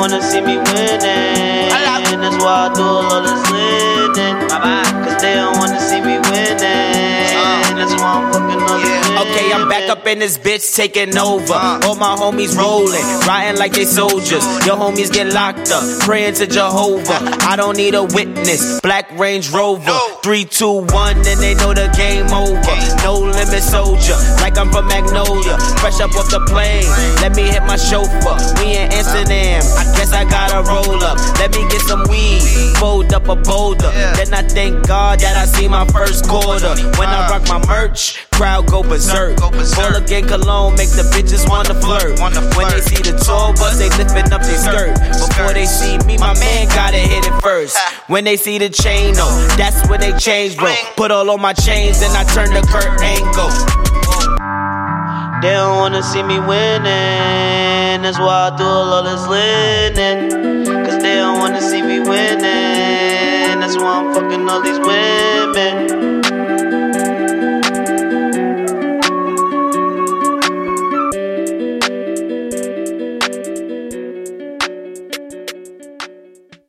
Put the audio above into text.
wanna see me winning. That's why I do all this linen. Cause they don't wanna see me winning. That's why I'm fucking all this women. Okay, I'm back up in this bitch taking over. All my homies rolling, riding like they soldiers. Your homies get locked up, praying to Jehovah. I don't need a witness, Black Range Rover. 3, 2, 1, then they know the game over. No limit soldier, like I'm from Magnolia. Fresh up off the plane, let me hit my chauffeur. We in Amsterdam, I guess I gotta roll up. Let me get some weed, fold up a boulder. Then I thank God that I see my first quarter. When I rock my merch, crowd go berserk. Full again cologne, make the bitches wanna flirt. When they see the tour bus, they lifting up their skirt. Before they see me, my man gotta hit it first. When they see the chain, oh, that's when they change, bro. Put all on my chains, then I turn the Kurt Angle. They don't wanna see me winning. That's why I do all this linen. Cause they don't wanna see me winning. That's why I'm fucking all these women.